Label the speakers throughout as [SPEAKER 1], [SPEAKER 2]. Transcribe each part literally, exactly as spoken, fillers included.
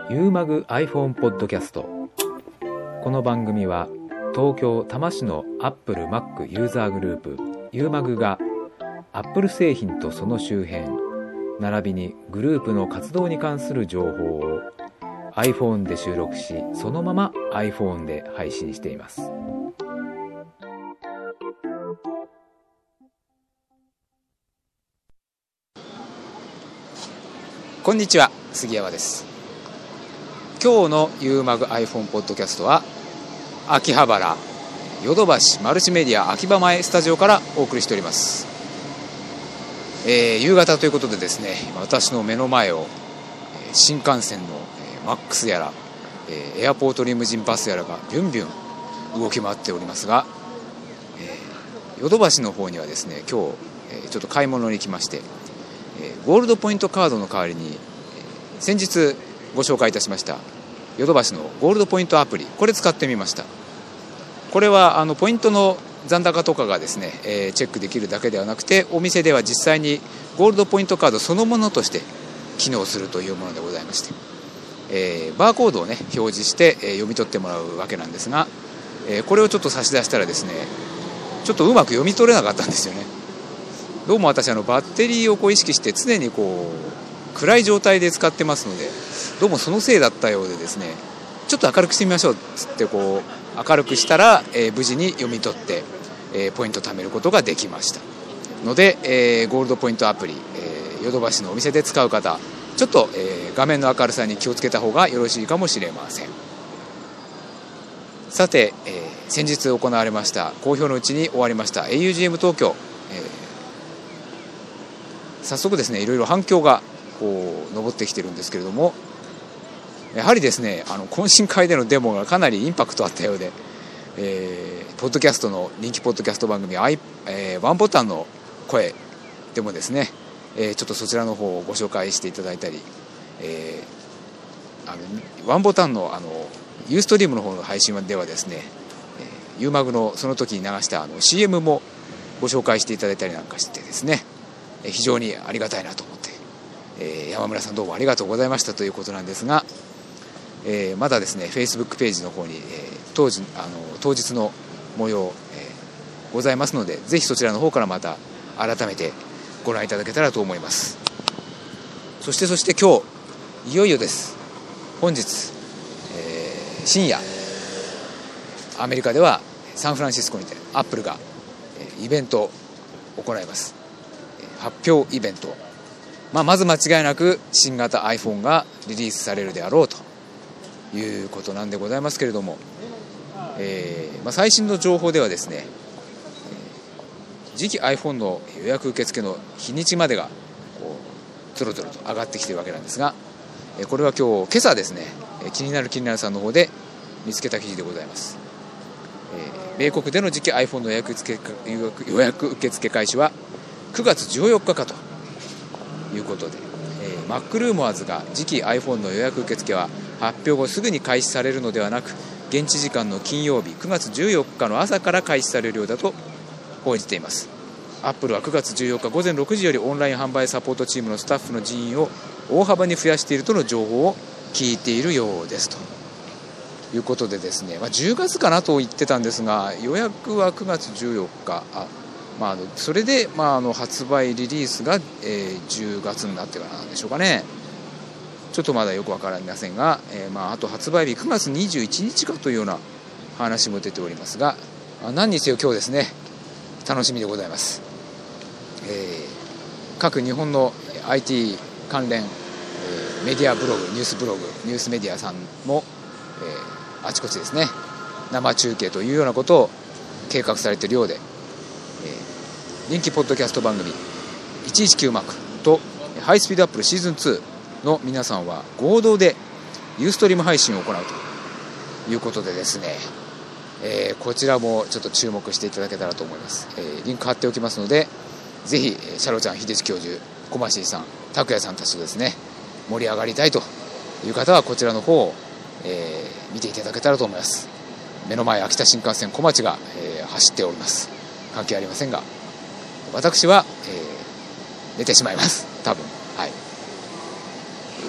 [SPEAKER 1] ユーマグ iPhone ポッドキャスト。この番組は東京多摩市の Apple Mac ユーザーグループユーマグが Apple 製品とその周辺並びにグループの活動に関する情報を iPhone で収録し、そのまま iPhone で配信しています。
[SPEAKER 2] こんにちは、杉山です。今日の ユーマグ iPhone ポッドキャストは秋葉原ヨドバシマルチメディア秋葉前スタジオからお送りしております。えー、夕方ということでですね、私の目の前を新幹線のマックスやらエアポートリムジンバスやらがビュンビュン動き回っておりますが、えー、ヨドバシの方にはですね、今日ちょっと買い物に来まして、ゴールドポイントカードの代わりに先日ご紹介いたしましたヨドバシのゴールドポイントアプリ、これ使ってみました。これはあのポイントの残高とかがですね、えー、チェックできるだけではなくて、お店では実際にゴールドポイントカードそのものとして機能するというものでございまして、えー、バーコードをね表示して、えー、読み取ってもらうわけなんですが、えー、これをちょっと差し出したらですね、ちょっとうまく読み取れなかったんですよね。どうも私あのバッテリーをこう意識して常にこう暗い状態で使ってますので、どうもそのせいだったようでですね、ちょっと明るくしてみましょうっつってこう明るくしたら、えー、無事に読み取って、えー、ポイント貯めることができましたので、えー、ゴールドポイントアプリ、えー、ヨドバシのお店で使う方、ちょっと、えー、画面の明るさに気をつけた方がよろしいかもしれません。さて、えー、先日行われました好評のうちに終わりました エーユージーエム 東京、えー早速ですね、いろいろ反響がこう上ってきてるんですけれども、やはりですね、あの懇親会でのデモがかなりインパクトあったようで、えー、ポッドキャストの人気ポッドキャスト番組、えー、ワンボタンの声でもですね、えー、ちょっとそちらの方をご紹介していただいたり、えー、あのワンボタンのあのユーストリームの方の配信ではですね、えー、ユーマグのその時に流したあの シーエム もご紹介していただいたりなんかしてですね、非常にありがたいなと思って、えー、山村さんどうもありがとうございましたということなんですが、えー、まだですね Facebook ページの方に、えー、当時あの当日の模様、えー、ございますので、ぜひそちらの方からまた改めてご覧いただけたらと思います。そしてそして今日いよいよです。本日、えー、深夜アメリカではサンフランシスコにてアップルが、えー、イベントを行います。発表イベント、まあ、まず間違いなく新型 iPhone がリリースされるであろうということなんでございますけれども、えーまあ、最新の情報ではですね、次期 iPhone の予約受付の日にちまでがこうゾロゾロと上がってきているわけなんですが、これは今日今朝ですね、気になる気になるさんの方で見つけた記事でございます。えー、米国での次期 iPhone の予約受付、予約受付開始はくがつじゅうよっかかということで、えー、マックルーモアーズが次期 iPhone の予約受付は発表後すぐに開始されるのではなく、現地時間の金曜日くがつじゅうよっかの朝から開始されるようだと報じています。アップルはくがつじゅうよっかごぜんろくじよりオンライン販売サポートチームのスタッフの人員を大幅に増やしているとの情報を聞いているようですということでですね、まあ、じゅうがつかなと言ってたんですが、予約はくがつじゅうよっか、あまあ、それで、まあ、あの発売リリースが、えー、じゅうがつになってからなんでしょうかね。ちょっとまだよく分かりませんが、えーまあ、あと発売日くがつにじゅういちにちかというような話も出ておりますが、何にせよ今日ですね、楽しみでございます。えー、各日本の アイティー 関連、えー、メディアブログ、ニュースブログ、ニュースメディアさんも、えー、あちこちですね、生中継というようなことを計画されているようで、人気ポッドキャスト番組いちいちきゅうマークとハイスピードアップルシーズンツーの皆さんは合同でユーストリーム配信を行うということでですね、えー、こちらもちょっと注目していただけたらと思います。えー、リンク貼っておきますので、ぜひシャロちゃん、秀地教授、小橋さん、拓也さんたちとですね盛り上がりたいという方はこちらの方を、えー、見ていただけたらと思います。目の前秋田新幹線小町が、えー、走っております。関係ありませんが、私は、えー、寝てしまいます多分。はい。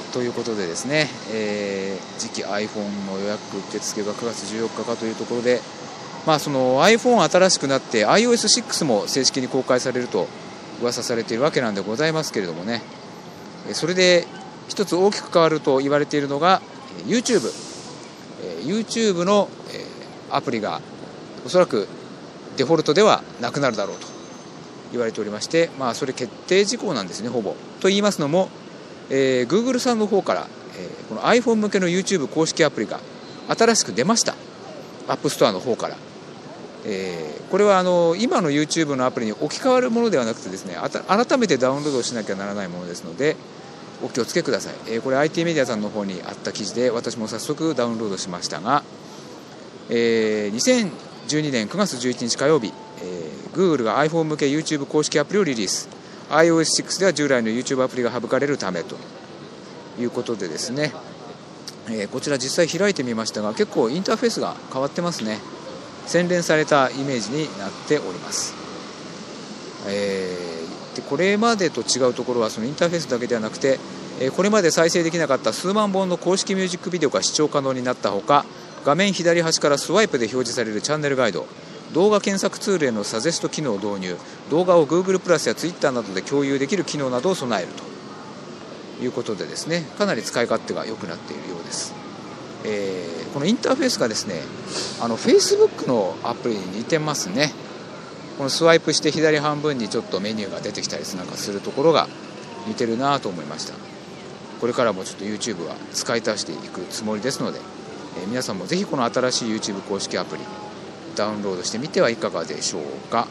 [SPEAKER 2] ということでですね、えー、次期 iPhone の予約受付がくがつじゅうよっかかというところで、まあ、その iPhone 新しくなって アイオーエスシックス も正式に公開されると噂されているわけなんでございますけれどもね、それで一つ大きく変わると言われているのが YouTube、えー、YouTube の、えー、アプリがおそらくデフォルトではなくなるだろうと言われておりまして、まあ、それ決定事項なんですね、ほぼ。と言いますのも、えー、Google さんの方から、えー、この iPhone 向けの YouTube 公式アプリが新しく出ました、App Store の方から。えー、これはあの今の YouTube のアプリに置き換わるものではなくてですね、あた改めてダウンロードしなきゃならないものですのでお気をつけください。えー、これ アイティー メディアさんの方にあった記事で私も早速ダウンロードしましたが、えー、にせんじゅうにねんくがつじゅういちにち火曜日、えー、Google が iPhone 向け YouTube 公式アプリをリリース。 アイオーエスシックス では従来の YouTube アプリが省かれるためということでですね、えー、こちら実際開いてみましたが結構インターフェースが変わってますね。洗練されたイメージになっております。えー、でこれまでと違うところはそのインターフェースだけではなくて、えー、これまで再生できなかった数万本の公式ミュージックビデオが視聴可能になったほか、画面左端からスワイプで表示されるチャンネルガイド、動画検索ツールへのサジェスト機能を導入、動画を Google プラスや Twitter などで共有できる機能などを備えるということでですね、かなり使い勝手が良くなっているようです。えー、このインターフェースがですね、あの Facebook のアプリに似てますね。このスワイプして左半分にちょっとメニューが出てきたりなんかするところが似てるなと思いました。これからもちょっと YouTube は使い足していくつもりですので、えー、皆さんもぜひこの新しい YouTube 公式アプリダウンロードしてみてはいかがでしょうか。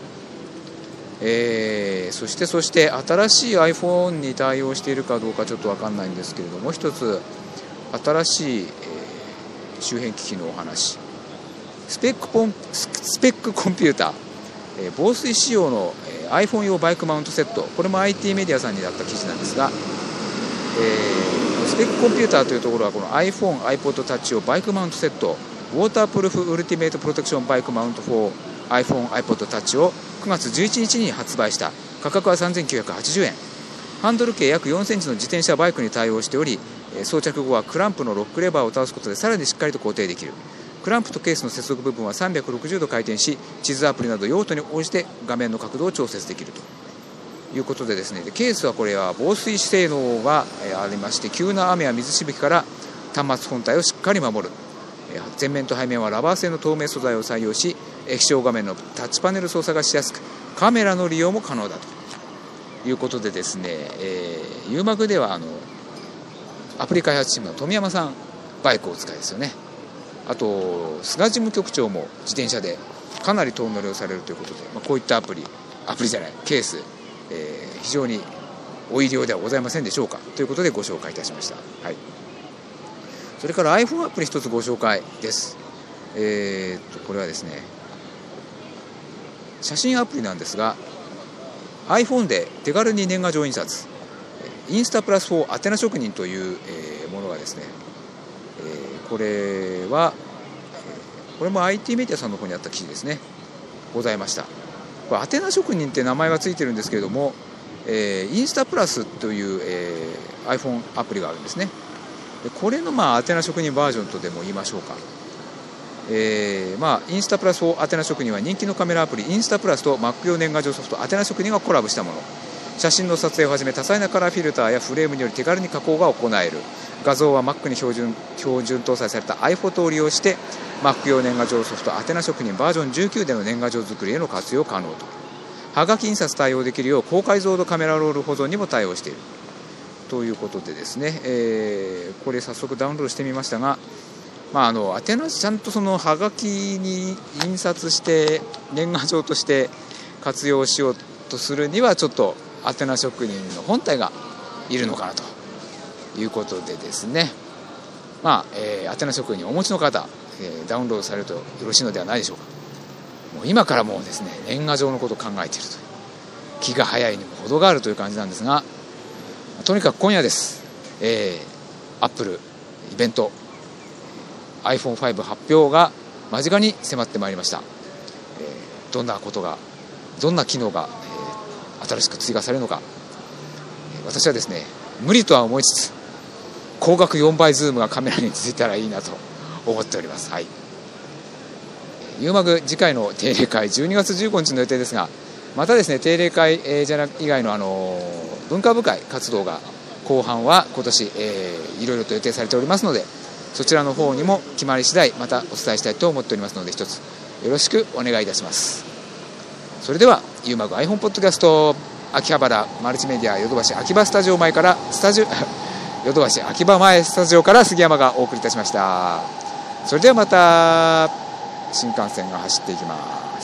[SPEAKER 2] えー、そしてそして新しい iPhone に対応しているかどうかちょっと分かんないんですけれども、一つ新しい、えー、周辺機器のお話、スペックポンスペックコンピューター、えー、防水仕様の、えー、iPhone 用バイクマウントセット、これも アイティー メディアさんにあった記事なんですが、えー、スペックコンピューターというところはこの iPhone、iPod Touch をバイクマウントセット、ウォータープルーフウルティメイトプロテクションバイクマウント for iPhone、iPod Touch をくがつじゅういちにちに発売した。価格はさんぜんきゅうひゃくはちじゅうえん。ハンドル径約よんセンチの自転車バイクに対応しており、装着後はクランプのロックレバーを倒すことでさらにしっかりと固定できる。クランプとケースの接続部分はさんびゃくろくじゅうど回転し、地図アプリなど用途に応じて画面の角度を調節できるということでですね、でケースはこれは防水性能がありまして、急な雨や水しぶきから端末本体をしっかり守る。前面と背面はラバー製の透明素材を採用し、液晶画面のタッチパネル操作がしやすく、カメラの利用も可能だということでですね、えー、ユーマグではあのアプリ開発チームの富山さんバイクをお使いですよね。あと菅事務局長も自転車でかなり遠乗りをされるということで、まあ、こういったアプリアプリじゃないケース、えー、非常にお入り用ではございませんでしょうかということでご紹介いたしました。はい、それから iPhone アプリ一つご紹介です。えー、っとこれはですね、写真アプリなんですが iPhone で手軽に年賀状印刷、インスタプラスフォー宛名職人という、えー、ものがですね、えー、これは、えー、これも アイティー メディアさんの方にあった記事ですね、ございました。これ宛名職人って名前がついてるんですけれども、えー、インスタプラスという、えー、iPhone アプリがあるんですね。でこれのまあ宛名職人バージョンとでも言いましょうか。えーまあ、インスタプラスフォー宛名職人は人気のカメラアプリインスタプラスと Mac 用年賀状ソフト宛名職人がコラボしたもの。写真の撮影をはじめ多彩なカラーフィルターやフレームにより手軽に加工が行える。画像は Mac に標準、標準搭載された iPhoto を利用して Mac 用年賀状ソフト宛名職人バージョンじゅうきゅうでの年賀状作りへの活用可能と。はがき印刷対応できるよう高解像度カメラロール保存にも対応しているということでですね、えー、これ早速ダウンロードしてみましたが、まあ、あの宛名ちゃんとそのはがきに印刷して年賀状として活用しようとするにはちょっと宛名職人の本体がいるのかなということでですね、まあえー、宛名職人お持ちの方、えー、ダウンロードされるとよろしいのではないでしょうか。もう今からもうですね年賀状のことを考えているという、気が早いにも程があるという感じなんですが、とにかく今夜です、えー、アップルイベント アイフォンファイブ 発表が間近に迫ってまいりました。えー、どんなことがどんな機能が、えー、新しく追加されるのか、私はですね無理とは思いつつ光学よんばいズームがカメラについたらいいなと思っております。はい、ユーマグ次回の定例会じゅうにがつじゅうごにちの予定ですが、またですね定例会、えー、じゃな以外の、あのー、文化部会活動が後半は今年、えー、いろいろと予定されておりますので、そちらの方にも決まり次第またお伝えしたいと思っておりますので、一つよろしくお願いいたします。それではユーマグ iPhone ポッドキャスト秋葉原マルチメディアヨドバシ秋葉スタジオ前からスタジオヨドバシ秋葉前スタジオから杉山がお送りいたしました。それではまた新幹線が走っていきます。